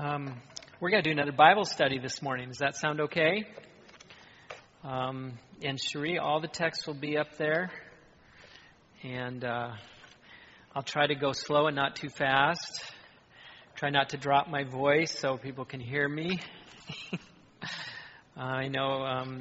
We're going to do another Bible study this morning. Does that sound okay? And Cherie, all the text will be up there. And I'll try to go slow and not too fast. Try not to drop my voice so people can hear me. I know,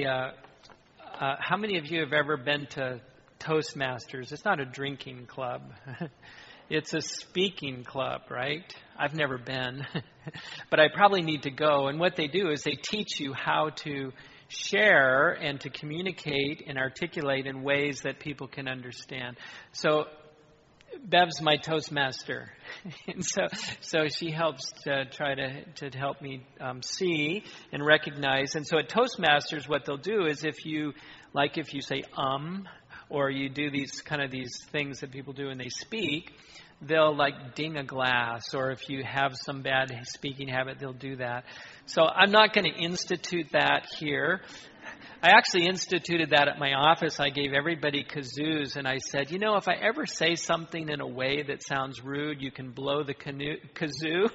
how many of you have ever been to Toastmasters? It's not a drinking club. It's a speaking club, right? I've never been, but I probably need to go. And what they do is they teach you how to share and to communicate and articulate in ways that people can understand. So Bev's my Toastmaster, and so she helps to try to help me see and recognize. And so at Toastmasters, what they'll do is if you say or you do these things that people do when they speak, they'll like ding a glass, or if you have some bad speaking habit, they'll do that. So I'm not going to institute that here. I actually instituted that at my office. I gave everybody kazoos, and I said, if I ever say something in a way that sounds rude, you can blow the kazoo,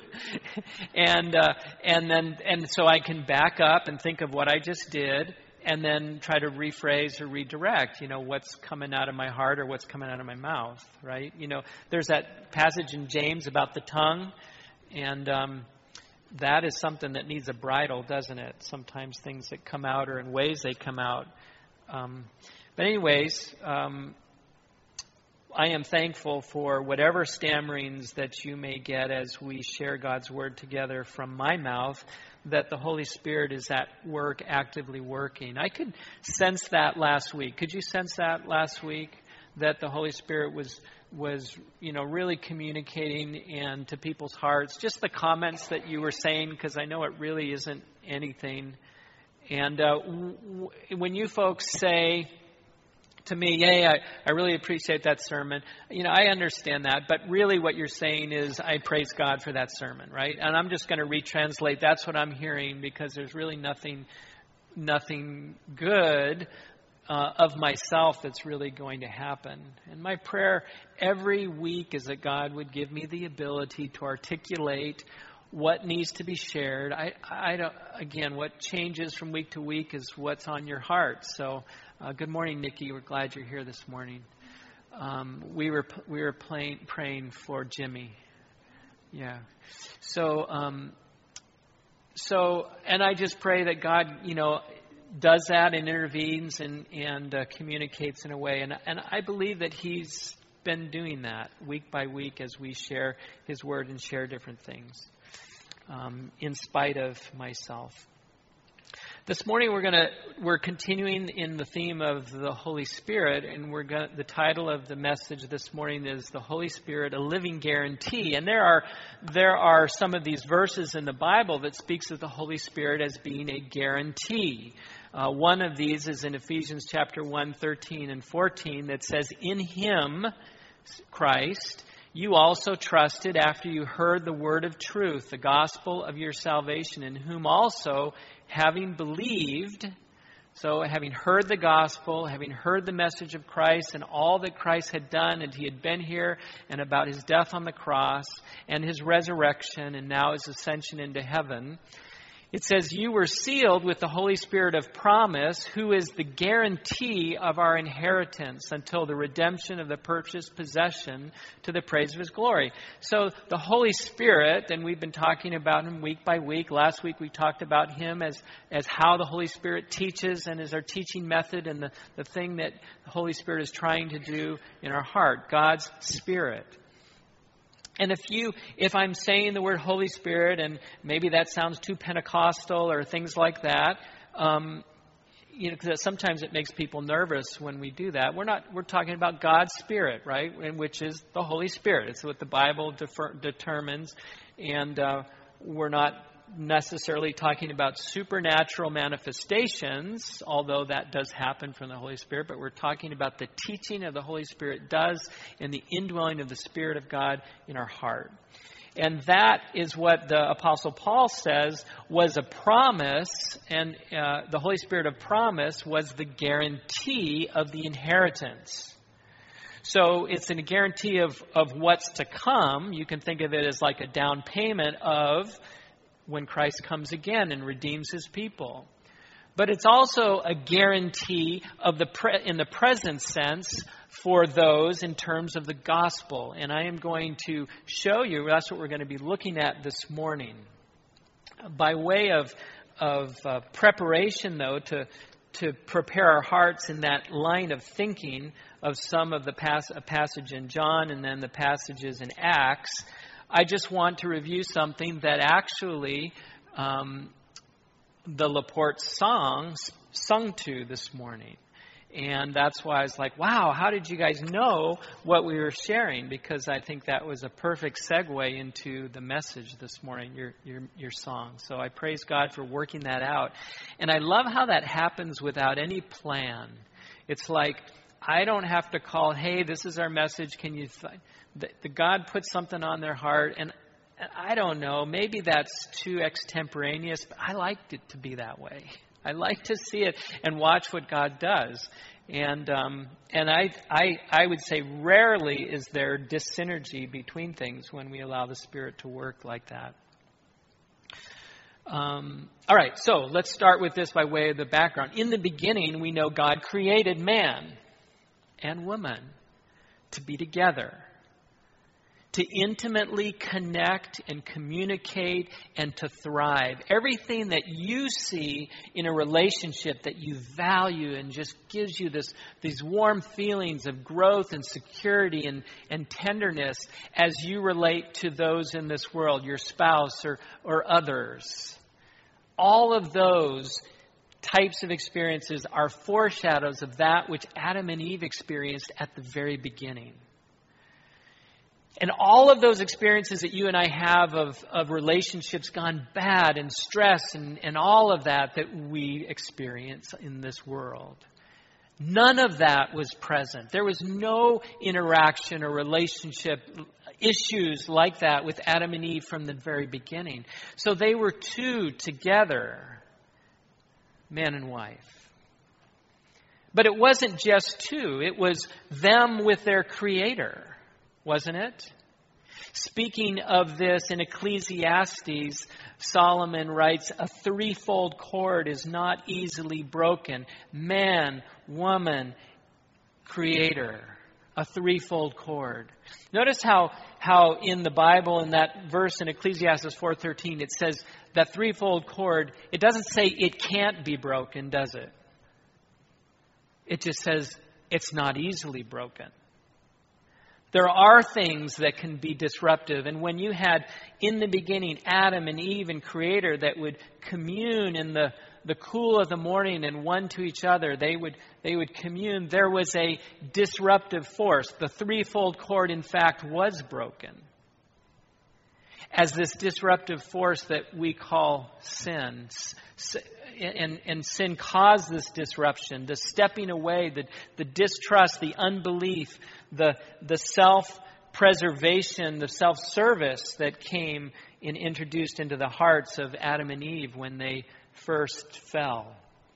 and so I can back up and think of what I just did, and then try to rephrase or redirect, what's coming out of my heart or what's coming out of my mouth, right? There's that passage in James about the tongue, and that is something that needs a bridle, doesn't it? Sometimes things that come out or in ways they come out. But anyways, I am thankful for whatever stammerings that you may get as we share God's Word together from my mouth, that the Holy Spirit is at work, actively working. I could sense that last week. Could you sense that last week? That the Holy Spirit was really communicating and to people's hearts. Just the comments that you were saying, because I know it really isn't anything. And when you folks say to me, "Yay, I really appreciate that sermon," I understand that. But really what you're saying is, I praise God for that sermon, right? And I'm just going to retranslate. That's what I'm hearing, because there's really nothing good of myself that's really going to happen. And my prayer every week is that God would give me the ability to articulate what needs to be shared. I don't. Again, what changes from week to week is what's on your heart. So, good morning, Nikki. We're glad you're here this morning. We were praying for Jimmy. Yeah. So, and I just pray that God, does that and intervenes and communicates in a way. And I believe that He's been doing that week by week as we share His Word and share different things, in spite of myself. This morning we're continuing in the theme of the Holy Spirit, and the title of the message this morning is "The Holy Spirit, a Living Guarantee." And there are some of these verses in the Bible that speaks of the Holy Spirit as being a guarantee. One of these is in Ephesians chapter 1, 13 and 14, that says, "In Him, Christ, you also trusted after you heard the word of truth, the gospel of your salvation, in whom also, having believed," so having heard the gospel, having heard the message of Christ and all that Christ had done, and He had been here, and about His death on the cross and His resurrection and now His ascension into heaven, it says, "You were sealed with the Holy Spirit of promise, who is the guarantee of our inheritance until the redemption of the purchased possession to the praise of His glory." So the Holy Spirit, and we've been talking about Him week by week. Last week we talked about Him as how the Holy Spirit teaches and is our teaching method and the thing that the Holy Spirit is trying to do in our heart, God's Spirit. And if I'm saying the word Holy Spirit, and maybe that sounds too Pentecostal or things like that, because sometimes it makes people nervous when we do that. We're talking about God's Spirit, right? And which is the Holy Spirit. It's what the Bible determines, and we're not necessarily talking about supernatural manifestations, although that does happen from the Holy Spirit, but we're talking about the teaching of the Holy Spirit does in the indwelling of the Spirit of God in our heart. And that is what the Apostle Paul says was a promise, and the Holy Spirit of promise was the guarantee of the inheritance. So it's a guarantee of what's to come. You can think of it as like a down payment of when Christ comes again and redeems his people. But it's also a guarantee of in the present sense for those in terms of the gospel. And I am going to show you, that's what we're going to be looking at this morning. By way of preparation, though, to prepare our hearts in that line of thinking of some of the passage in John and then the passages in Acts, I just want to review something that actually the Laporte sung to this morning. And that's why I was like, wow, how did you guys know what we were sharing? Because I think that was a perfect segue into the message this morning, your song. So I praise God for working that out. And I love how that happens without any plan. It's like, I don't have to call, hey, this is our message. Can you... The God puts something on their heart, and I don't know, maybe that's too extemporaneous, but I liked it to be that way. I like to see it and watch what God does. And I would say rarely is there dyssynergy between things when we allow the Spirit to work like that. All right, so let's start with this by way of the background. In the beginning, we know God created man and woman to be together, to intimately connect and communicate and to thrive. Everything that you see in a relationship that you value and just gives you these warm feelings of growth and security and tenderness as you relate to those in this world, your spouse or others. All of those types of experiences are foreshadows of that which Adam and Eve experienced at the very beginning. And all of those experiences that you and I have of relationships gone bad and stress and all of that we experience in this world, none of that was present. There was no interaction or relationship issues like that with Adam and Eve from the very beginning. So they were two together, man and wife. But it wasn't just two. It was them with their Creator. Wasn't it? Speaking of this in Ecclesiastes, Solomon writes, a threefold cord is not easily broken. Man, woman, Creator. A threefold cord. Notice how in the Bible, in that verse in Ecclesiastes 4:13, it says that threefold cord, it doesn't say it can't be broken, does it? It just says it's not easily broken. There are things that can be disruptive. And when you had, in the beginning, Adam and Eve and Creator that would commune in the cool of the morning and one to each other, they would commune. There was a disruptive force. The threefold cord, in fact, was broken. As this disruptive force that we call sin. And sin caused this disruption, the stepping away, the distrust, the unbelief, the self-preservation, the self-service that came and introduced into the hearts of Adam and Eve when they first fell.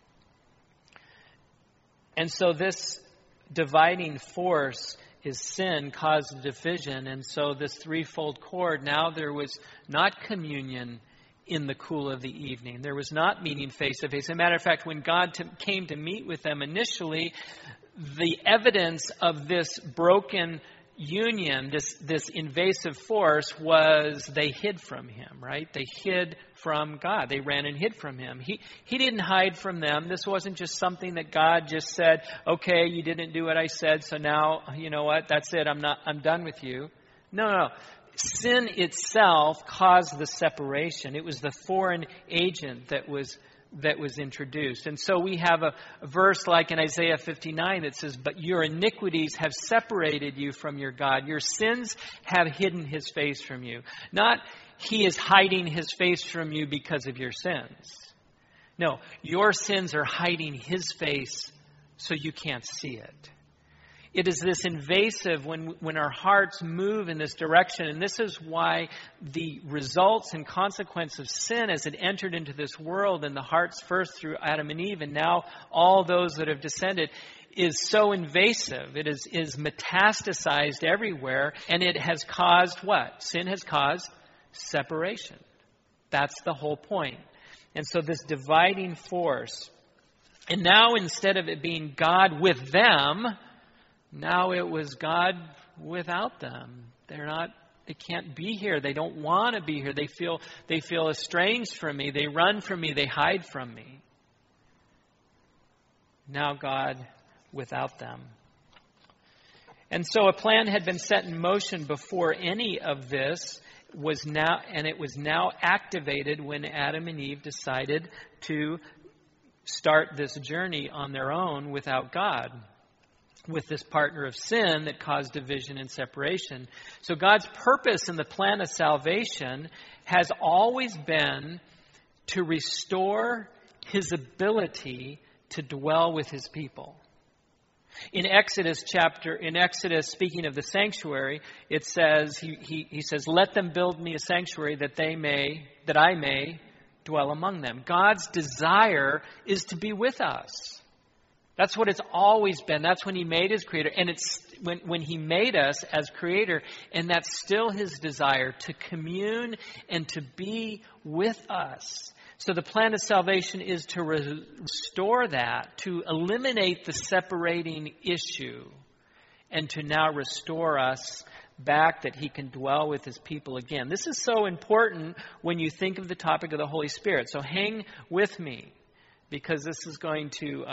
And so this dividing force is sin caused division. And so this threefold cord, now there was not communion in the cool of the evening. There was not meeting face to face. As a matter of fact, when God came to meet with them initially, the evidence of this broken union, this invasive force, was they hid from Him, right? They hid from God. They ran and hid from Him. He didn't hide from them. This wasn't just something that God just said, okay, you didn't do what I said, so now, you know what, that's it, I'm done with you. No. Sin itself caused the separation. It was the foreign agent that was introduced. And so we have a verse like in Isaiah 59 that says, but your iniquities have separated you from your God. Your sins have hidden His face from you. Not He is hiding His face from you because of your sins. No, your sins are hiding His face so you can't see it. It is this invasive when our hearts move in this direction. And this is why the results and consequence of sin as it entered into this world and the hearts first through Adam and Eve and now all those that have descended, so invasive. It is metastasized everywhere, and it has caused what? Sin has caused separation. That's the whole point. And so this dividing force. And now instead of it being God with them, now it was God without them. They can't be here. They don't want to be here. They feel estranged from me. They run from me. They hide from me. Now God without them. And so a plan had been set in motion before any of this was now activated when Adam and Eve decided to start this journey on their own without God, with this partner of sin that caused division and separation. So God's purpose in the plan of salvation has always been to restore His ability to dwell with His people. In Exodus, speaking of the sanctuary, it says, he says, "Let them build me a sanctuary that I may dwell among them." God's desire is to be with us. That's what it's always been. That's when He made His creator. And it's when He made us as creator, and that's still His desire to commune and to be with us. So the plan of salvation is to restore that, to eliminate the separating issue, and to now restore us back that He can dwell with His people again. This is so important when you think of the topic of the Holy Spirit. So hang with me, because this is going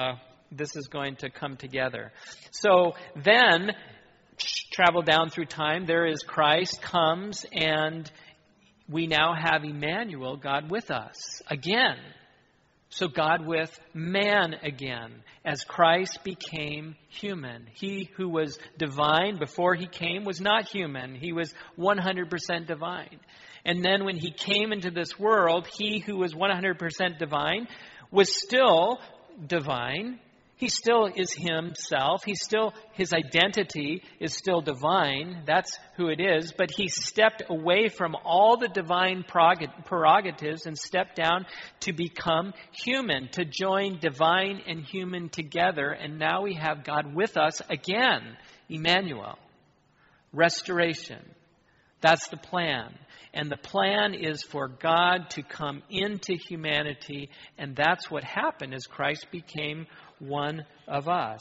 to come together. So then, travel down through time. There is Christ comes, and we now have Emmanuel, God with us, again. So God with man again, as Christ became human. He who was divine before He came was not human. He was 100% divine. And then when He came into this world, He who was 100% divine was still divine. He still is Himself. His identity is still divine. That's who it is. But He stepped away from all the divine prerogatives and stepped down to become human, to join divine and human together. And now we have God with us again, Emmanuel. Restoration. That's the plan. And the plan is for God to come into humanity. And that's what happened as Christ became one of us.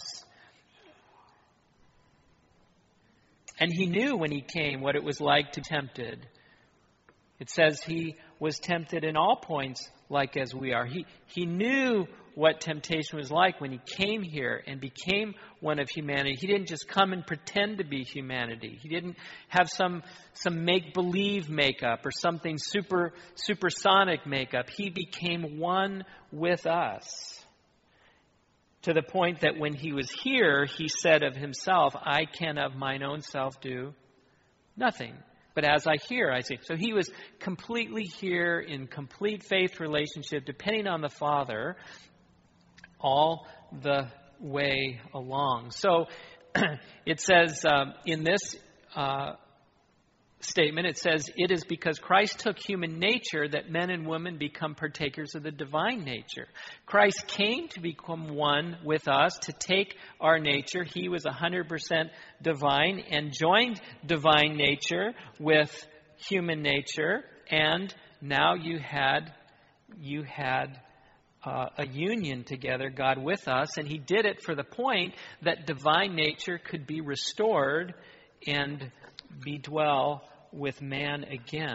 And He knew when He came what it was like to be tempted. It says He was tempted in all points like as we are. He knew what temptation was like when He came here and became one of humanity. He didn't just come and pretend to be humanity. He didn't have some make-believe makeup or something supersonic makeup. He became one with us. To the point that when He was here, He said of Himself, "I can of mine own self do nothing. But as I hear, I see." So He was completely here in complete faith relationship, depending on the Father, all the way along. So it says in this statement, it says, "It is because Christ took human nature that men and women become partakers of the divine nature." Christ came to become one with us, to take our nature. He was 100% divine and joined divine nature with human nature. And now you had a union together, God with us. And He did it for the point that divine nature could be restored and dwell with man again.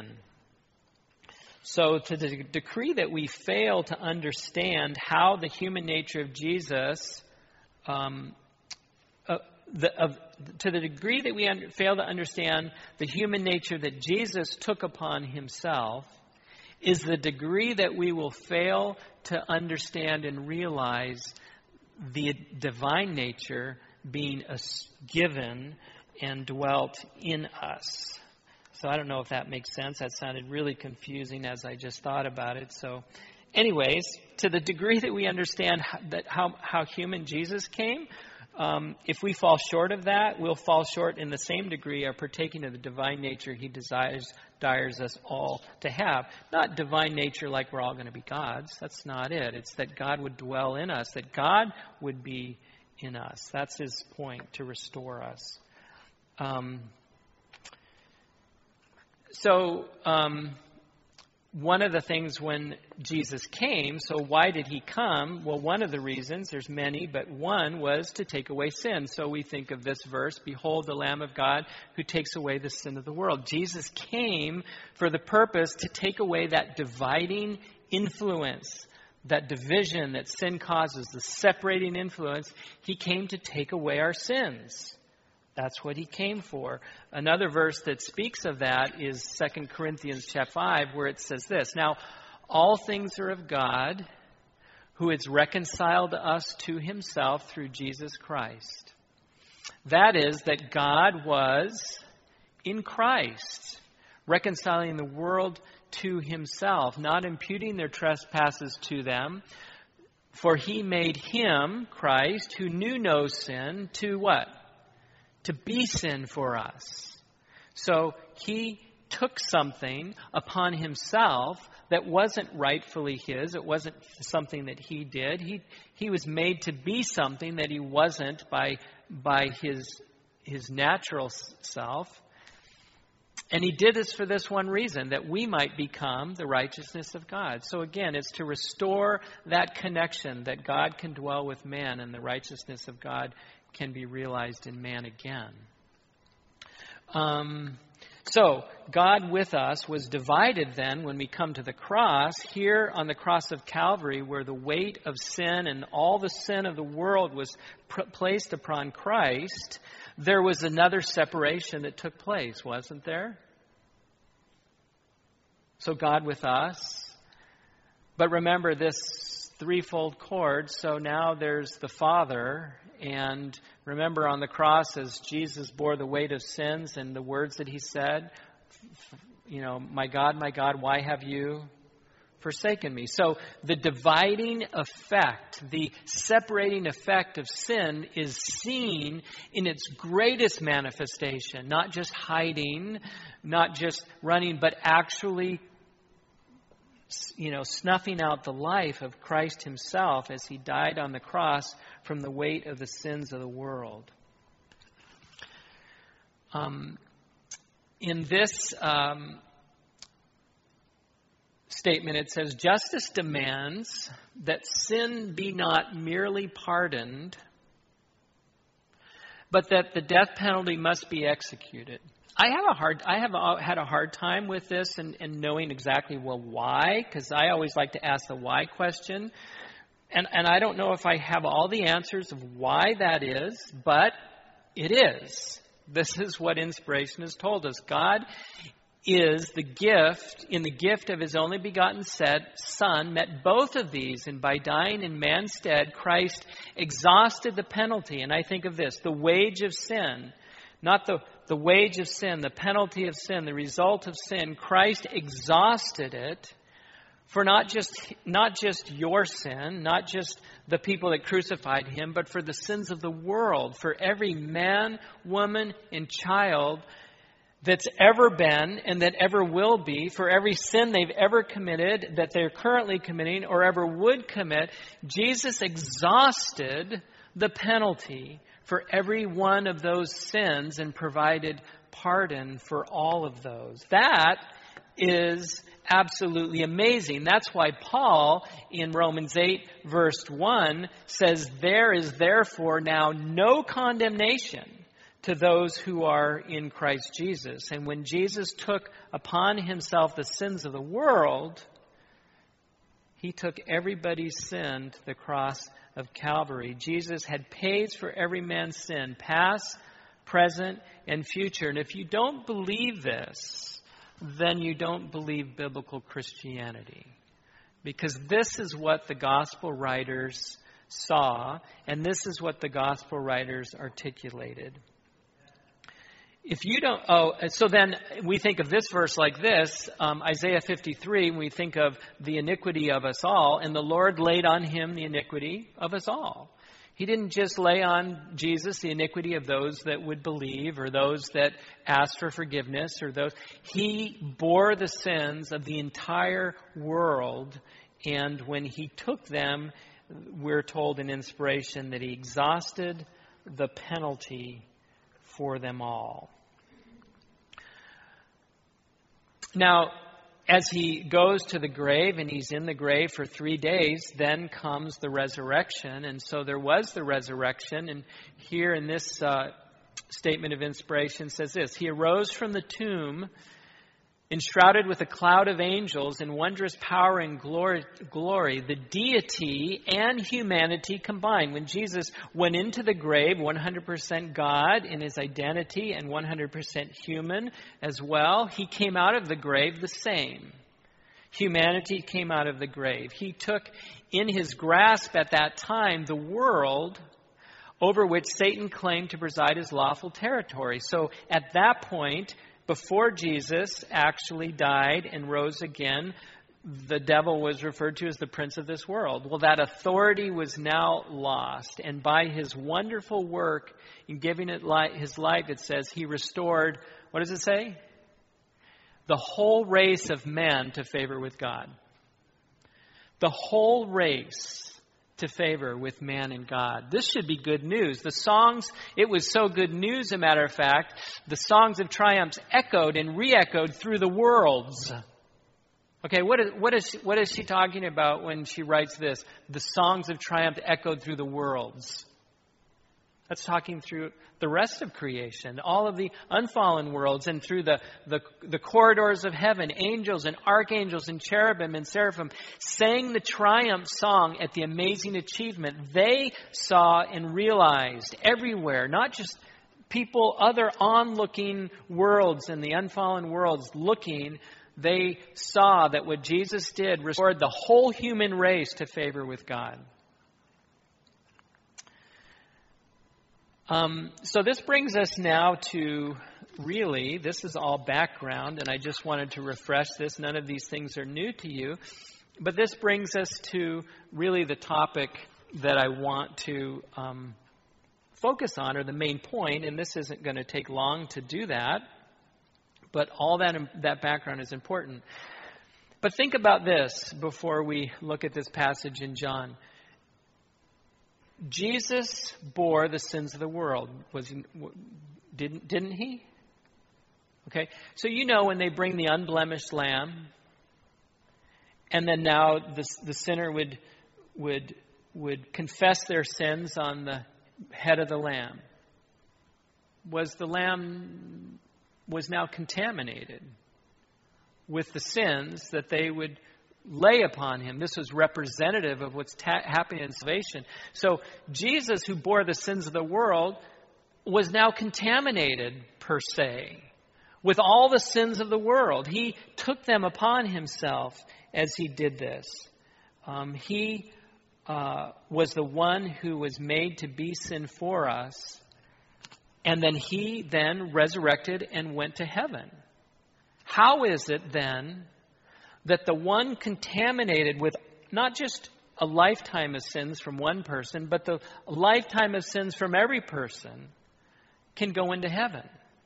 So to the degree that we fail to understand how the human nature of Jesus, to the degree that we fail to understand the human nature that Jesus took upon Himself, is the degree that we will fail to understand and realize the divine nature being given and dwelt in us. So I don't know if that makes sense. That sounded really confusing as I just thought about it. So anyways, to the degree that we understand how human Jesus came, if we fall short of that, we'll fall short in the same degree of partaking of the divine nature He desires us all to have. Not divine nature like we're all going to be gods. That's not it. It's that God would dwell in us, that God would be in us. That's his point, to restore us. One of the things when Jesus came, so why did he come? Well, one of the reasons, there's many, but one was to take away sin. So we think of this verse, behold the Lamb of God who takes away the sin of the world. Jesus came for the purpose to take away that dividing influence, that division that sin causes, the separating influence. He came to take away our sins. That's what he came for. Another verse that speaks of that is 2 Corinthians chapter 5, where it says this, now, all things are of God, who has reconciled us to himself through Jesus Christ. That is, that God was in Christ, reconciling the world to himself, not imputing their trespasses to them. For he made him, Christ, who knew no sin, to what? To be sin for us. So he took something upon himself that wasn't rightfully his. It wasn't something that he did. He was made to be something that he wasn't by his natural self. And he did this for this one reason, that we might become the righteousness of God. So again, it's to restore that connection that God can dwell with man and the righteousness of God can be realized in man again. So God with us was divided then when we come to the cross. Here on the cross of Calvary, where the weight of sin and all the sin of the world was placed upon Christ, there was another separation that took place, wasn't there? So God with us. But remember this threefold cord. So now there's the Father. And remember on the cross, as Jesus bore the weight of sins and the words that he said, my God, why have you forsaken me? So the dividing effect, the separating effect of sin is seen in its greatest manifestation, not just hiding, not just running, but actually snuffing out the life of Christ himself as he died on the cross from the weight of the sins of the world. In this statement, it says, justice demands that sin be not merely pardoned, but that the death penalty must be executed. I have had a hard time with this and knowing exactly, why? Because I always like to ask the why question. And I don't know if I have all the answers of why that is, but it is. This is what inspiration has told us. God is the gift, in the gift of his only begotten Son, met both of these. And by dying in man's stead, Christ exhausted the penalty. And I think of this, the wage of sin, not the wage of sin, the penalty of sin, the result of sin. Christ exhausted it for not just your sin, not just the people that crucified him, but for the sins of the world, for every man, woman, and child that's ever been and that ever will be, for every sin they've ever committed, that they're currently committing, or ever would commit. Jesus exhausted the penalty for every one of those sins and provided pardon for all of those. That is absolutely amazing. That's why Paul in Romans 8 verse 1 says, there is therefore now no condemnation to those who are in Christ Jesus. And when Jesus took upon himself the sins of the world, he took everybody's sin to the cross of Calvary. Jesus had paid for every man's sin, past, present, and future. And if you don't believe this, then you don't believe biblical Christianity. Because this is what the gospel writers saw, and this is what the gospel writers articulated. If you don't, so then we think of this verse like this, Isaiah 53, we think of the iniquity of us all, and the Lord laid on him the iniquity of us all. He didn't just lay on Jesus the iniquity of those that would believe or those that asked for forgiveness or those. He bore the sins of the entire world, and when he took them, we're told in inspiration that he exhausted the penalty for them all. Now, as he goes to the grave, and he's in the grave for 3 days, then comes the resurrection. And so there was the resurrection. And here in this statement of inspiration says this: he arose from the tomb, enshrouded with a cloud of angels in wondrous power and glory, the deity and humanity combined. When Jesus went into the grave, 100% God in his identity and 100% human as well, he came out of the grave the same. Humanity came out of the grave. He took in his grasp at that time the world over which Satan claimed to preside as lawful territory. So at that point, before Jesus actually died and rose again, the devil was referred to as the prince of this world. Well, that authority was now lost. And by his wonderful work in giving it his life, it says he restored, what does it say? The whole race of men to favor with God. The whole race to favor with man and God. This should be good news. The songs, it was so good news, a matter of fact, the songs of triumphs echoed and re-echoed through the worlds. Okay, what is she talking about when she writes this? The songs of triumph echoed through the worlds. That's talking through the rest of creation, all of the unfallen worlds, and through the corridors of heaven. Angels and archangels and cherubim and seraphim sang the triumph song at the amazing achievement they saw and realized everywhere. Not just people, other onlooking worlds and the unfallen worlds looking. They saw that what Jesus did restored the whole human race to favor with God. So this brings us now to, really, this is all background, and I just wanted to refresh this. None of these things are new to you. But this brings us to really the topic that I want to focus on, or the main point, and this isn't going to take long to do that, but all that background is important. But think about this before we look at this passage in John. Jesus bore the sins of the world. Didn't he? Okay. So when they bring the unblemished lamb, and then now the sinner would confess their sins on the head of the lamb. The lamb was now contaminated with the sins that they would lay upon him. This was representative of what's happening in salvation. So Jesus, who bore the sins of the world, was now contaminated, per se, with all the sins of the world. He took them upon himself as he did this. He was the one who was made to be sin for us. And then he resurrected and went to heaven. How is it then that the one contaminated with not just a lifetime of sins from one person, but the lifetime of sins from every person can go into heaven?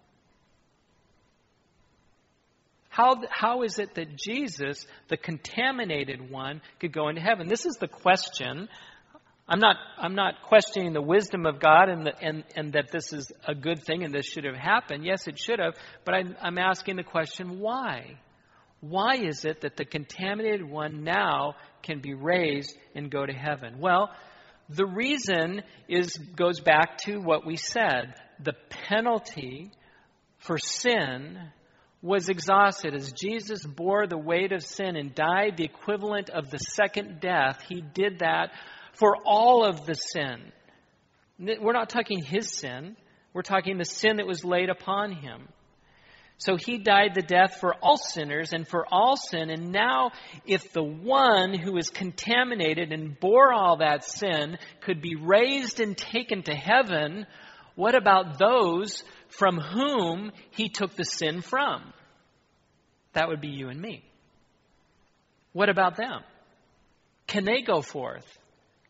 How is it that Jesus, the contaminated one, could go into heaven? This is the question. I'm not questioning the wisdom of God and that this is a good thing and this should have happened. Yes, it should have. But I'm asking the question, why? Why is it that the contaminated one now can be raised and go to heaven? Well, the reason goes back to what we said. The penalty for sin was exhausted. As Jesus bore the weight of sin and died the equivalent of the second death, he did that for all of the sin. We're not talking his sin. We're talking the sin that was laid upon him. So he died the death for all sinners and for all sin. And now, if the one who is contaminated and bore all that sin could be raised and taken to heaven, what about those from whom he took the sin from? That would be you and me. What about them? Can they go forth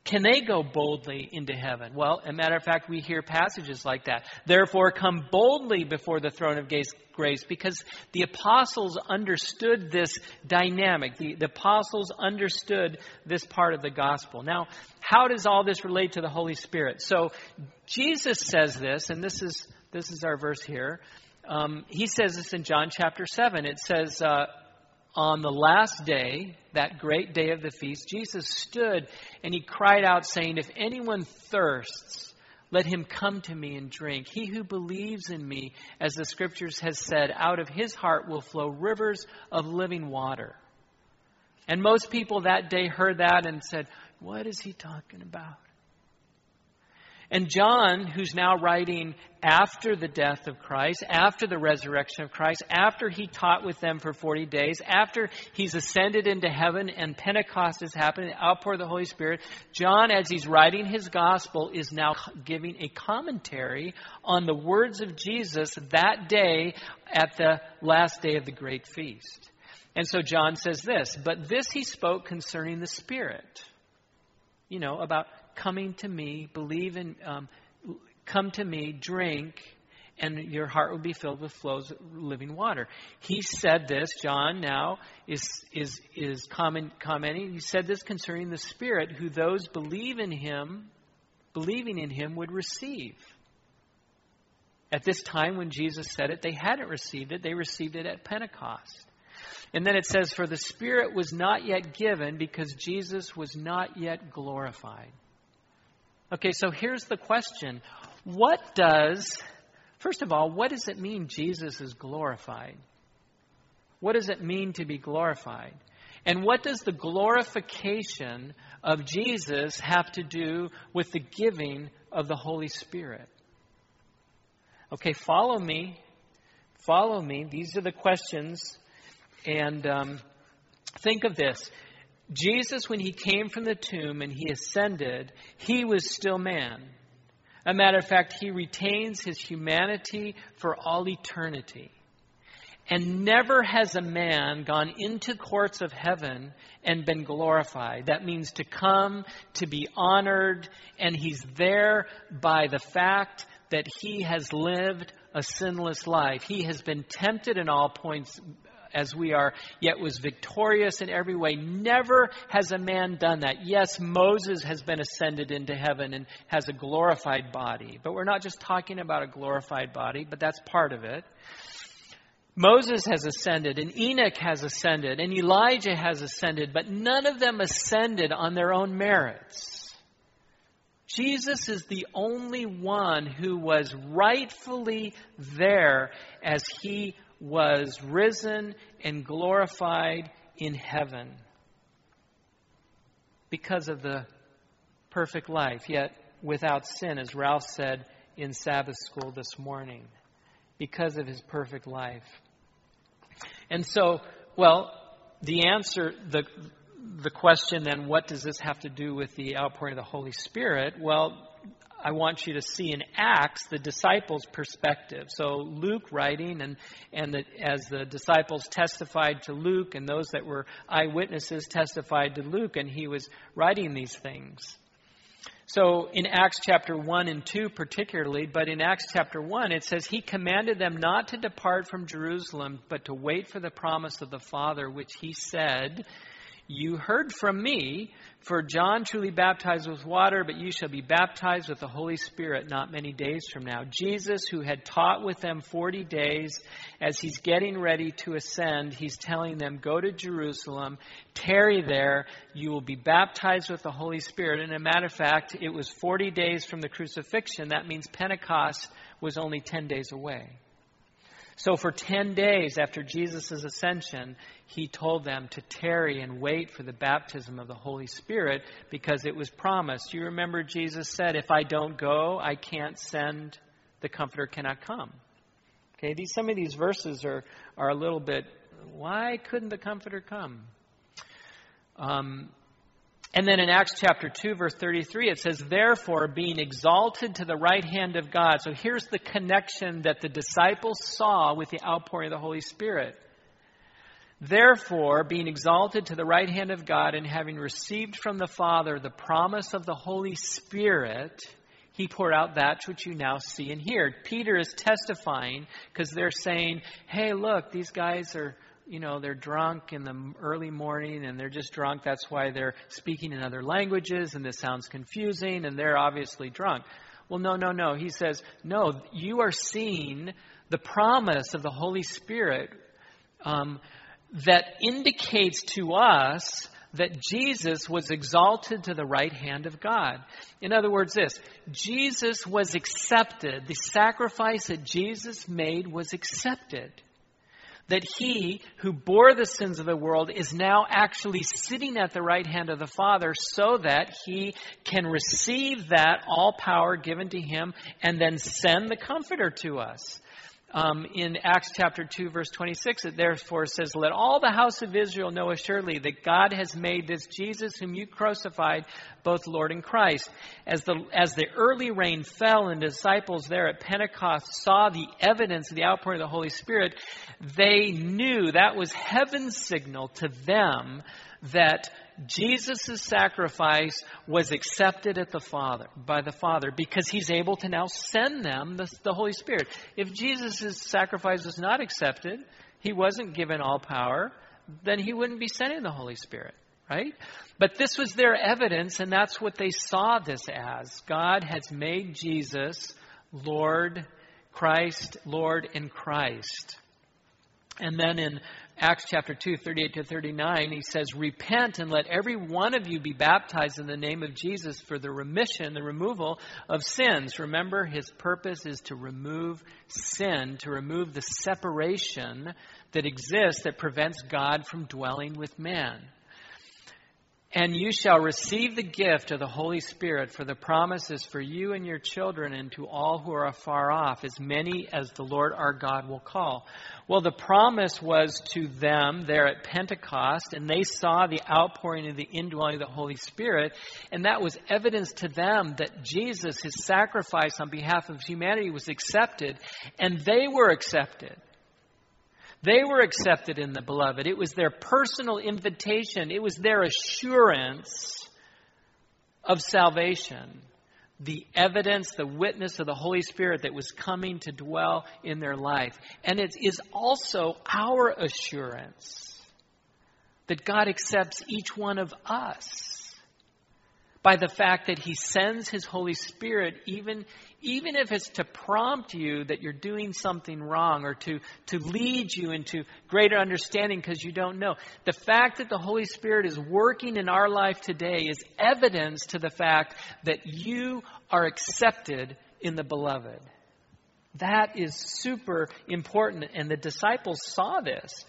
Can they go boldly into heaven? Well, as a matter of fact, we hear passages like that. Therefore, come boldly before the throne of grace, because the apostles understood this dynamic. The apostles understood this part of the gospel. Now, how does all this relate to the Holy Spirit? So, Jesus says this, and this is our verse here. He says this in John chapter 7. It says, on the last day, that great day of the feast, Jesus stood and he cried out saying, if anyone thirsts, let him come to me and drink. He who believes in me, as the scriptures has said, out of his heart will flow rivers of living water. And most people that day heard that and said, what is he talking about? And John, who's now writing after the death of Christ, after the resurrection of Christ, after he taught with them for 40 days, after he's ascended into heaven and Pentecost has happened, the outpour of the Holy Spirit, John, as he's writing his gospel, is now giving a commentary on the words of Jesus that day at the last day of the great feast. And so John says this, but this he spoke concerning the Spirit. About coming to me, believe in, come to me, drink, and your heart will be filled with flows of living water. He said this, John now is commenting, he said this concerning the Spirit, who those believing in him would receive. At this time when Jesus said it, they hadn't received it. They received it at Pentecost. And then it says, for the Spirit was not yet given because Jesus was not yet glorified. Okay, so here's the question. First of all, what does it mean Jesus is glorified? What does it mean to be glorified? And what does the glorification of Jesus have to do with the giving of the Holy Spirit? Okay, follow me. Follow me. These are the questions. And think of this. Jesus, when he came from the tomb and he ascended, he was still man. As a matter of fact, he retains his humanity for all eternity. And never has a man gone into courts of heaven and been glorified. That means to come, to be honored, and he's there by the fact that he has lived a sinless life. He has been tempted in all points as we are, yet was victorious in every way. Never has a man done that. Yes, Moses has been ascended into heaven and has a glorified body. But we're not just talking about a glorified body, but that's part of it. Moses has ascended, and Enoch has ascended, and Elijah has ascended, but none of them ascended on their own merits. Jesus is the only one who was rightfully there as he was risen and glorified in heaven because of the perfect life, yet without sin, as Ralph said in Sabbath school this morning, because of his perfect life. And so, the answer, the question then, what does this have to do with the outpouring of the Holy Spirit? Well, I want you to see in Acts the disciples' perspective. So Luke writing, as the disciples testified to Luke, and those that were eyewitnesses testified to Luke, and he was writing these things. So in Acts chapter 1 and 2 particularly, but in Acts chapter 1 it says, he commanded them not to depart from Jerusalem, but to wait for the promise of the Father, which he said, you heard from me, for John truly baptized with water, but you shall be baptized with the Holy Spirit not many days from now. Jesus, who had taught with them 40 days, as he's getting ready to ascend, he's telling them, go to Jerusalem, tarry there, you will be baptized with the Holy Spirit. And as a matter of fact, it was 40 days from the crucifixion. That means Pentecost was only 10 days away. So for 10 days after Jesus' ascension, he told them to tarry and wait for the baptism of the Holy Spirit because it was promised. You remember Jesus said, if I don't go, I can't send, the Comforter cannot come. Okay, some of these verses are a little bit, why couldn't the Comforter come? And then in Acts chapter 2, verse 33, it says, therefore, being exalted to the right hand of God. So here's the connection that the disciples saw with the outpouring of the Holy Spirit. Therefore, being exalted to the right hand of God and having received from the Father the promise of the Holy Spirit, he poured out that which you now see and hear. Peter is testifying because they're saying, hey, look, these guys are, they're drunk in the early morning and they're just drunk. That's why they're speaking in other languages and this sounds confusing and they're obviously drunk. Well, no. He says, no, you are seeing the promise of the Holy Spirit that indicates to us that Jesus was exalted to the right hand of God. In other words, Jesus was accepted. The sacrifice that Jesus made was accepted. That he who bore the sins of the world is now actually sitting at the right hand of the Father so that he can receive that all power given to him and then send the Comforter to us. In Acts chapter 2, verse 26, it therefore says, let all the house of Israel know assuredly that God has made this Jesus whom you crucified both Lord and Christ. As the early rain fell and the disciples there at Pentecost saw the evidence of the outpouring of the Holy Spirit, they knew that was heaven's signal to them that Jesus' sacrifice was accepted by the Father because he's able to now send them the Holy Spirit. If Jesus' sacrifice was not accepted, he wasn't given all power, then he wouldn't be sending the Holy Spirit, right? But this was their evidence, and that's what they saw this as. God has made Jesus Lord, Christ, Lord in Christ. And then in Acts chapter 2, 38 to 39, he says, repent and let every one of you be baptized in the name of Jesus for the removal of sins. Remember, his purpose is to remove sin, to remove the separation that exists that prevents God from dwelling with man. And you shall receive the gift of the Holy Spirit, for the promise is for you and your children and to all who are afar off, as many as the Lord our God will call. Well, the promise was to them there at Pentecost, and they saw the outpouring of the indwelling of the Holy Spirit, and that was evidence to them that Jesus, his sacrifice on behalf of humanity, was accepted, and they were accepted. They were accepted in the Beloved. It was their personal invitation. It was their assurance of salvation. The evidence, the witness of the Holy Spirit that was coming to dwell in their life. And it is also our assurance that God accepts each one of us by the fact that he sends his Holy Spirit, even if it's to prompt you that you're doing something wrong or to lead you into greater understanding because you don't know. The fact that the Holy Spirit is working in our life today is evidence to the fact that you are accepted in the Beloved. That is super important, and the disciples saw this.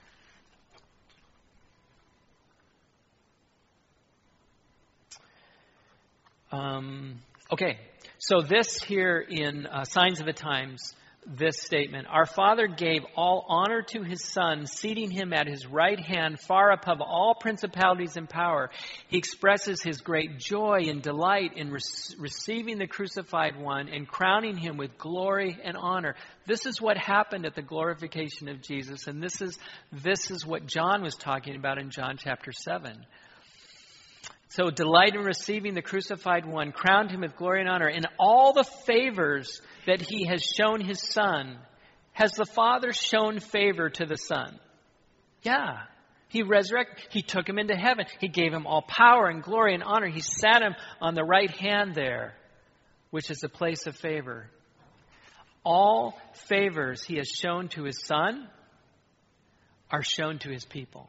Okay, so this here in Signs of the Times, this statement, our Father gave all honor to his Son, seating him at his right hand, far above all principalities and power. He expresses his great joy and delight in receiving the crucified one and crowning him with glory and honor. This is what happened at the glorification of Jesus, and this is what John was talking about in John chapter 7. So delight in receiving the crucified one, crowned him with glory and honor, and all the favors that he has shown his Son. Has the Father shown favor to the Son? Yeah. He resurrected. He took him into heaven. He gave him all power and glory and honor. He sat him on the right hand there, which is a place of favor. All favors he has shown to his Son are shown to his people.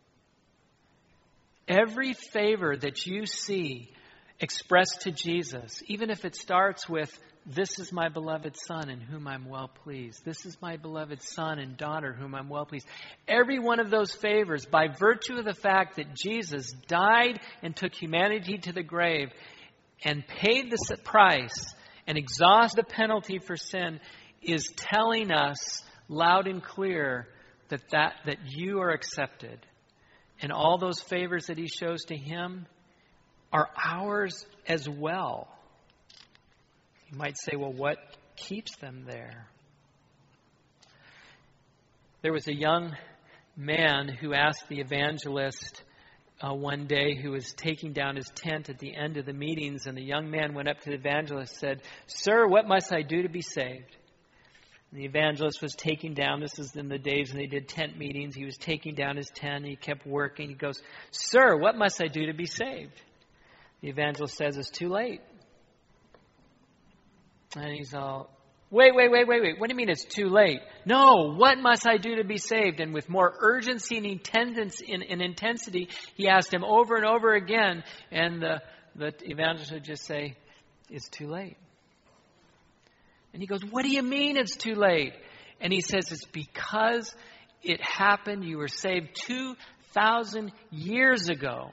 Every favor that you see expressed to Jesus, even if it starts with, this is my beloved Son in whom I'm well pleased. This is my beloved son and daughter whom I'm well pleased. Every one of those favors, by virtue of the fact that Jesus died and took humanity to the grave and paid the price and exhausted the penalty for sin, is telling us loud and clear that you are accepted. And all those favors that he shows to him are ours as well. You might say, well, what keeps them there? There was a young man who asked the evangelist one day, who was taking down his tent at the end of the meetings, and the young man went up to the evangelist and said, "Sir, what must I do to be saved?" And the evangelist was taking down, this is in the days when they did tent meetings, he was taking down his tent, and he kept working. He goes, "Sir, what must I do to be saved?" The evangelist says, "It's too late." And he's all, Wait. What do you mean it's too late? No, what must I do to be saved? And with more urgency and intensity, he asked him over and over again. And the evangelist would just say, "It's too late." And he goes, "What do you mean it's too late?" And he says, "It's because it happened. You were saved 2,000 years ago,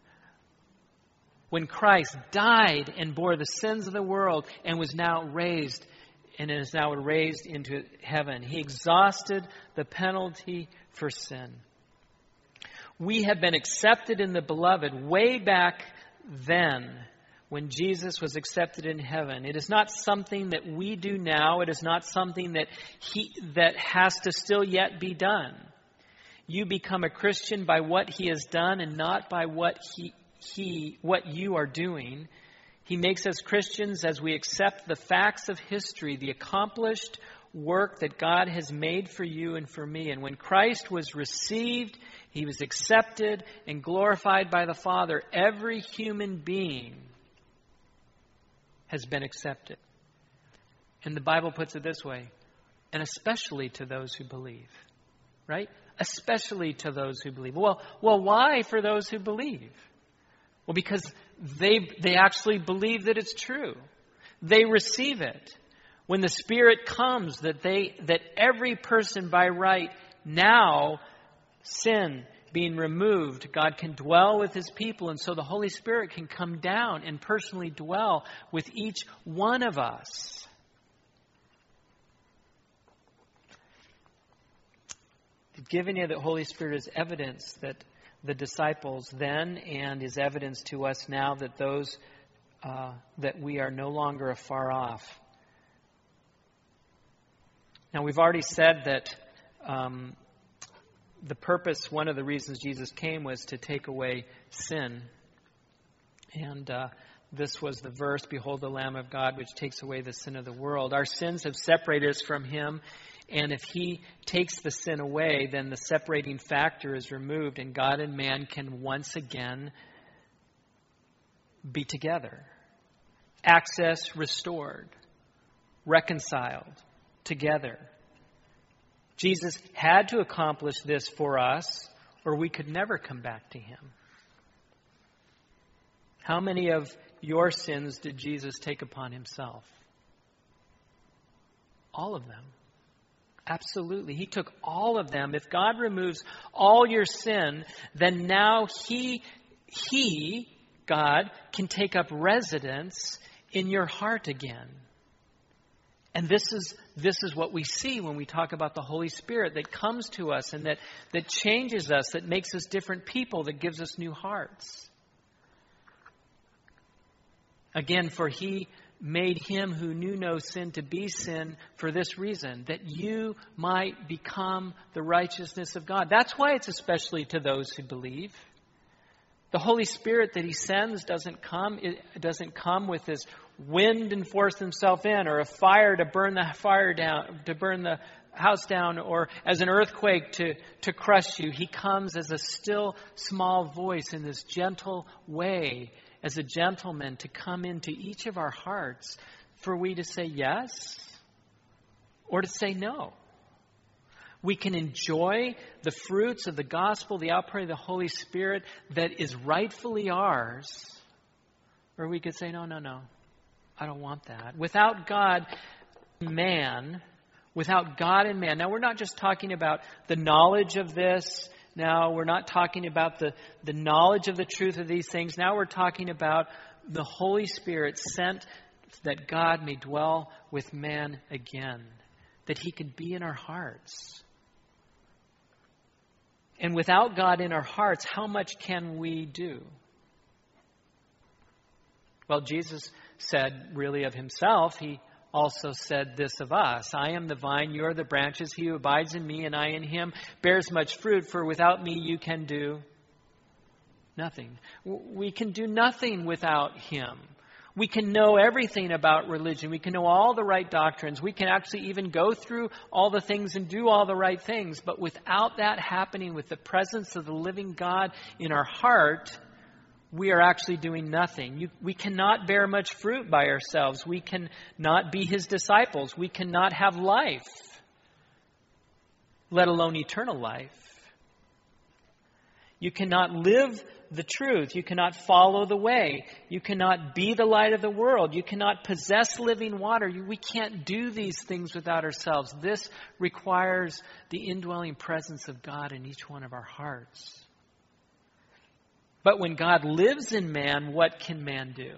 when Christ died and bore the sins of the world and was now raised and is now raised into heaven. He exhausted the penalty for sin. We have been accepted in the Beloved way back then, when Jesus was accepted in heaven. It is not something that we do now. It is not something that has to still yet be done. You become a Christian by what He has done and not by what you are doing. He makes us Christians as we accept the facts of history, the accomplished work that God has made for you and for me. And when Christ was received, He was accepted and glorified by the Father. Every human being has been accepted. And the Bible puts it this way, and especially to those who believe. Right? Especially to those who believe. Well, why for those who believe? Well, because they actually believe that it's true. They receive it. When the Spirit comes, that every person by right now, sin being removed, God can dwell with His people, and so the Holy Spirit can come down and personally dwell with each one of us. Giving you the Holy Spirit is evidence that the disciples then, and is evidence to us now, that those that we are no longer afar off. Now, we've already said that the purpose, one of the reasons Jesus came, was to take away sin. And this was the verse, "Behold the Lamb of God, which takes away the sin of the world." Our sins have separated us from Him. And if He takes the sin away, then the separating factor is removed, and God and man can once again be together. Access restored, reconciled, together. Jesus had to accomplish this for us, or we could never come back to Him. How many of your sins did Jesus take upon Himself? All of them. Absolutely. He took all of them. If God removes all your sin, then now He, God, can take up residence in your heart again. And this is what we see when we talk about the Holy Spirit that comes to us and that changes us, that makes us different people, that gives us new hearts. Again, for He made Him who knew no sin to be sin for this reason, that you might become the righteousness of God. That's why it's especially to those who believe. The Holy Spirit that He sends doesn't come with this wind and force Himself in, or a fire to burn the fire down, to burn the house down, or as an earthquake to crush you. He comes as a still small voice in this gentle way, as a gentleman, to come into each of our hearts for we to say yes or to say no. We can enjoy the fruits of the gospel, the outpouring of the Holy Spirit that is rightfully ours, or we could say, no, I don't want that. Without God and man. Now, we're not just talking about the knowledge of this. Now, we're not talking about the knowledge of the truth of these things. Now we're talking about the Holy Spirit sent that God may dwell with man again, that He could be in our hearts. And without God in our hearts, how much can we do? Well, Jesus said really of Himself, He also said this of us, I am the vine, you are the branches. He who abides in me and I in him bears much fruit, for without me you can do nothing. We can do nothing without him. We can know everything about religion. We can know all the right doctrines. We can actually even go through all the things and do all the right things. But without that happening, with the presence of the living God in our heart, we are actually doing nothing. We cannot bear much fruit by ourselves. We cannot be his disciples. We cannot have life, let alone eternal life. You cannot live the truth. You cannot follow the way. You cannot be the light of the world. You cannot possess living water. We can't do these things without ourselves. This requires the indwelling presence of God in each one of our hearts. But when God lives in man, what can man do?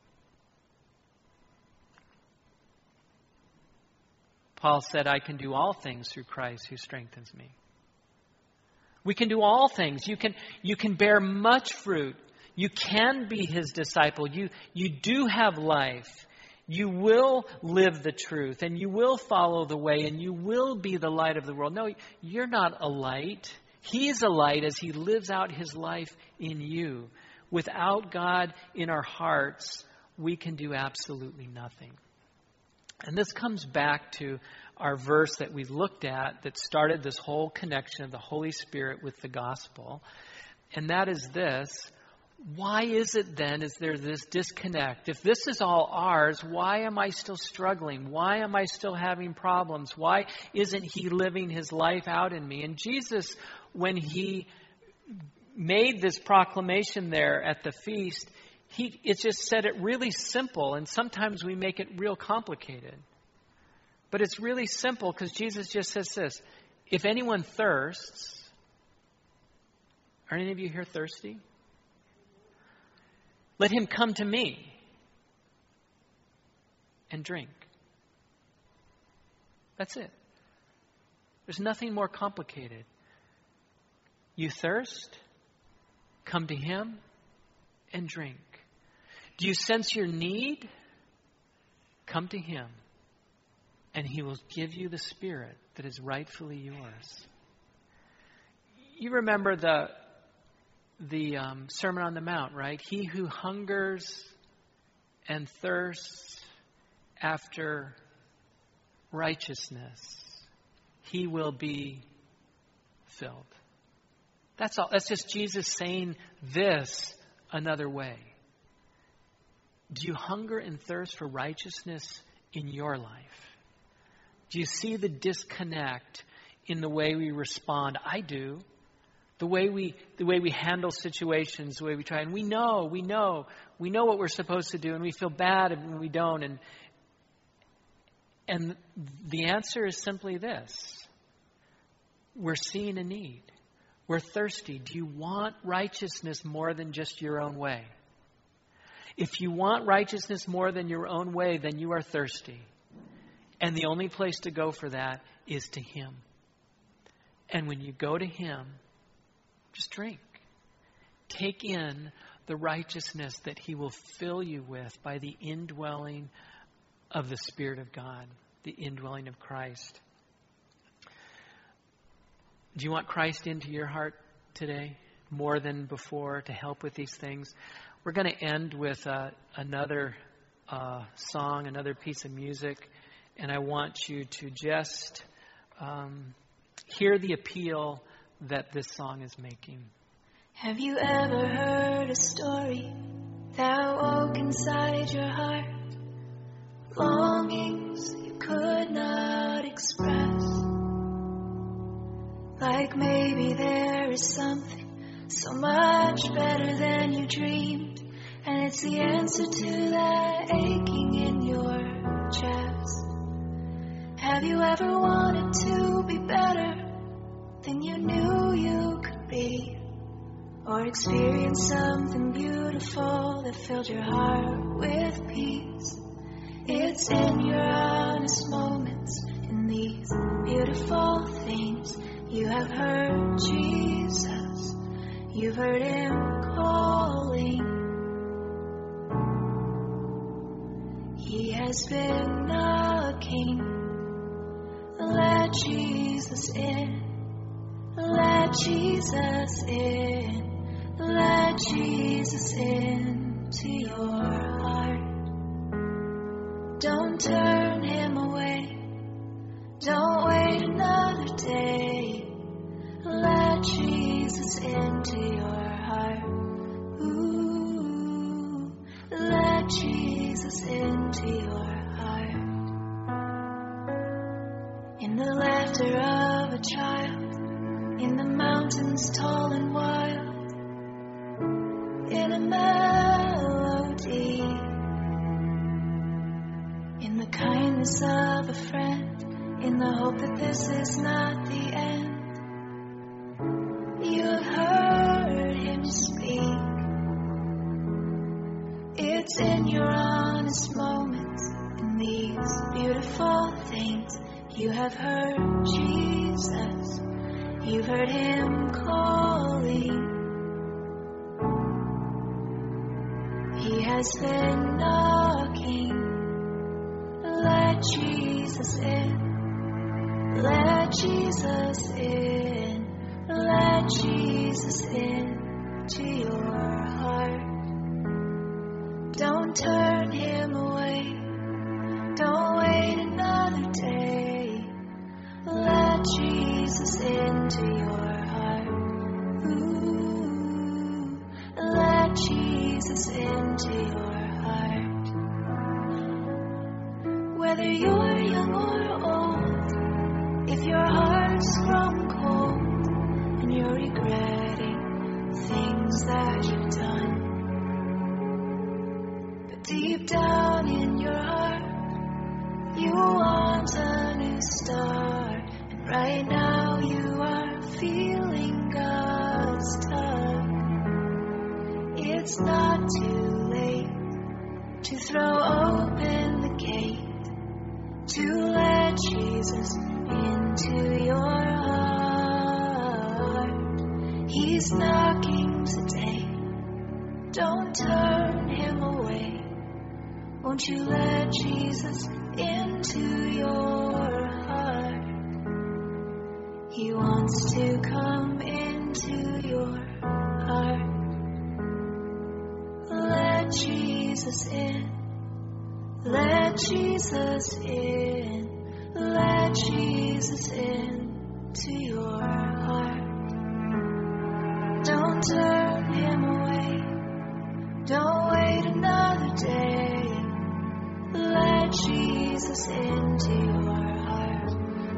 Paul said, I can do all things through Christ who strengthens me. We can do all things. You can bear much fruit. You can be his disciple. You do have life. You will live the truth, and you will follow the way, and you will be the light of the world. No, you're not a light. He's a light as he lives out his life in you. Without God in our hearts, we can do absolutely nothing. And this comes back to our verse that we looked at that started this whole connection of the Holy Spirit with the gospel. And that is this. Why is it then, is there this disconnect? If this is all ours, why am I still struggling? Why am I still having problems? Why isn't he living his life out in me? And Jesus, when he made this proclamation there at the feast, it just said it really simple, and sometimes we make it real complicated. But it's really simple because Jesus just says this. If anyone thirsts, are any of you here thirsty? Let him come to me and drink. That's it. There's nothing more complicated. You thirst? Come to him and drink. Do you sense your need? Come to him, and he will give you the Spirit that is rightfully yours. You remember the Sermon on the Mount, right? He who hungers and thirsts after righteousness, he will be filled. That's all. That's just Jesus saying this another way. Do you hunger and thirst for righteousness in your life? Do you see the disconnect in the way we respond? I do. The way we handle situations, the way we try. And we know what we're supposed to do, and we feel bad when we don't. And the answer is simply this. We're seeing a need. We're thirsty. Do you want righteousness more than just your own way? If you want righteousness more than your own way, then you are thirsty. And the only place to go for that is to him. And when you go to him, just drink. Take in the righteousness that he will fill you with by the indwelling of the Spirit of God, the indwelling of Christ. Do you want Christ into your heart today more than before to help with these things? We're going to end with another song, another piece of music, and I want you to just hear the appeal that this song is making. Have you ever heard a story that woke inside your heart? Longings you could not express. Like maybe there is something so much better than you dreamed, and it's the answer to that aching in your chest. Have you ever wanted to be better than you knew you could be? Or experience something beautiful that filled your heart with peace? It's in your honest moments, in these beautiful things. You have heard Jesus, you've heard him calling. He has has been knocking. Let Jesus in. Let Jesus in. Let Jesus into your heart. Don't turn him away. Don't wait another day. Let Jesus into your heart. Ooh, let Jesus into your heart. In the laughter of a child, in the mountains tall and wild, in a melody, in the kindness of a friend, in the hope that this is not the end. You have heard him speak. It's in your honest moments, in these beautiful things. You have heard Jesus. You've heard him calling. He has been knocking. Let Jesus in. Let Jesus in. Let Jesus in to your heart. Don't turn him away. Don't wait another day. Let Jesus into your heart. Ooh, let Jesus into your heart. Whether you're young or old, if your heart's grown cold and you're regretting things that you've done, but deep down in your heart, you want a new start. And right now you are feeling God's touch. It's not too late to throw open the gate, to let Jesus into your heart. He's knocking today. Don't turn him away. Won't you let Jesus into your heart? He wants to come into your heart. Let Jesus in. Let Jesus in. Let Jesus in to your heart. Don't turn him away. Don't wait another day. Let Jesus into your heart.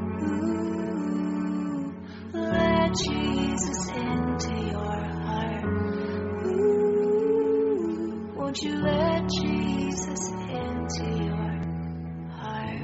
Ooh, let Jesus into your heart. Ooh, won't you let Jesus into your heart?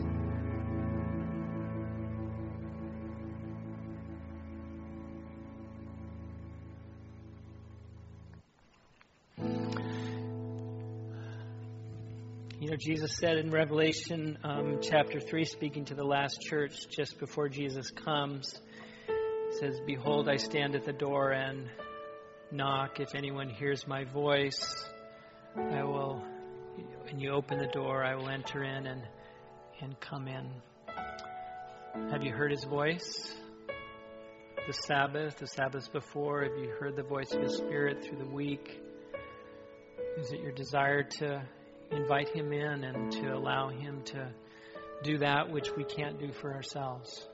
You know, Jesus said in Revelation chapter 3, speaking to the last church just before Jesus comes, he says, "Behold, I stand at the door and knock. If anyone hears my voice, I will, and you open the door, I will enter in and come in." Have you heard his voice? The Sabbath before, have you heard the voice of his Spirit through the week? Is it your desire to invite him in and to allow him to do that which we can't do for ourselves?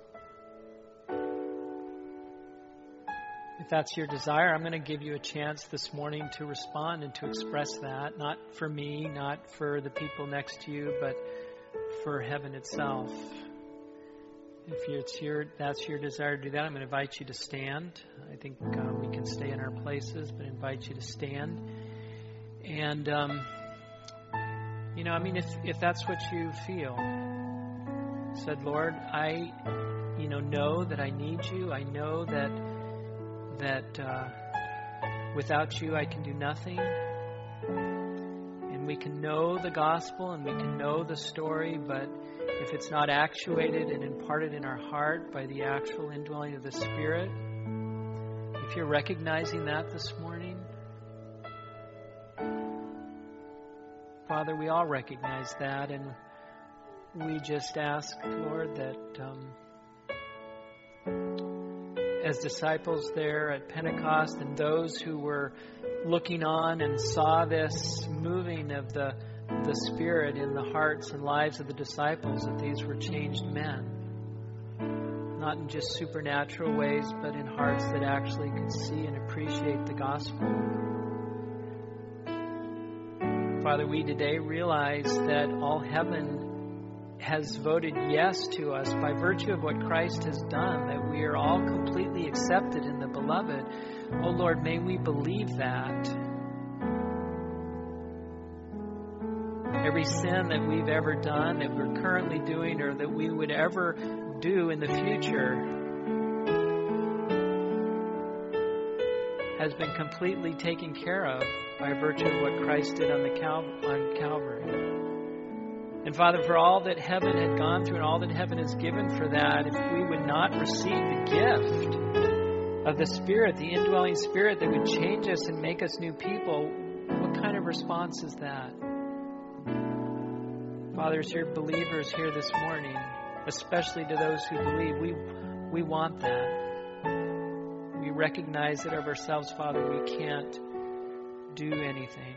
If that's your desire, I'm going to give you a chance this morning to respond and to express that, not for me, not for the people next to you, but for heaven itself. If that's your desire to do that, I'm going to invite you to stand. I think we can stay in our places, but invite you to stand. And if that's what you feel, said, Lord, I, know that I need you. I know that without you I can do nothing. And we can know the gospel and we can know the story, but if it's not actuated and imparted in our heart by the actual indwelling of the Spirit, if you're recognizing that this morning, Father, we all recognize that, and we just ask, Lord, that as disciples there at Pentecost and those who were looking on and saw this moving of the Spirit in the hearts and lives of the disciples, that these were changed men. Not in just supernatural ways, but in hearts that actually could see and appreciate the gospel. Father, we today realize that all heaven has voted yes to us by virtue of what Christ has done, that we are all completely accepted in the Beloved. Oh Lord, may we believe that. Every sin that we've ever done, that we're currently doing, or that we would ever do in the future has been completely taken care of by virtue of what Christ did on Calvary. And Father, for all that heaven had gone through and all that heaven has given for that, if we would not receive the gift of the Spirit, the indwelling Spirit that would change us and make us new people, what kind of response is that? Father, as your believers here this morning, especially to those who believe, we want that. We recognize that of ourselves, Father, we can't do anything.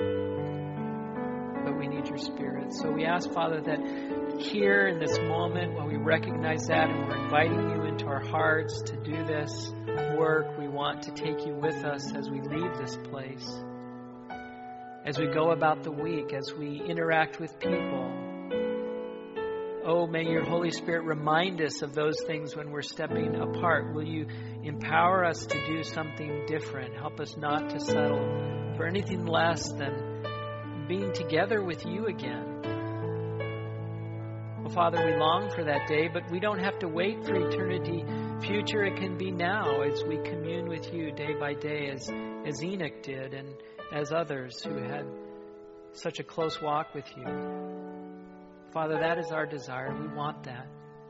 But we need your Spirit. So we ask, Father, that here in this moment, while we recognize that and we're inviting you into our hearts to do this work, we want to take you with us as we leave this place, as we go about the week, as we interact with people. Oh, may your Holy Spirit remind us of those things when we're stepping apart. Will you empower us to do something different? Help us not to settle for anything less than being together with you again. Well, Father, we long for that day, but we don't have to wait for eternity future. It can be now as we commune with you day by day, as Enoch did and as others who had such a close walk with you. Father, that is our desire. We want that.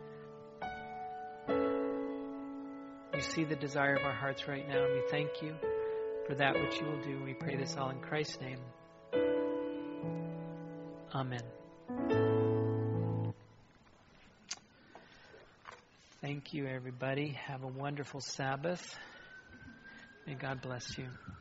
You see the desire of our hearts right now, and we thank you for that which you will do. We pray this all in Christ's name. Amen. Thank you, everybody. Have a wonderful Sabbath. May God bless you.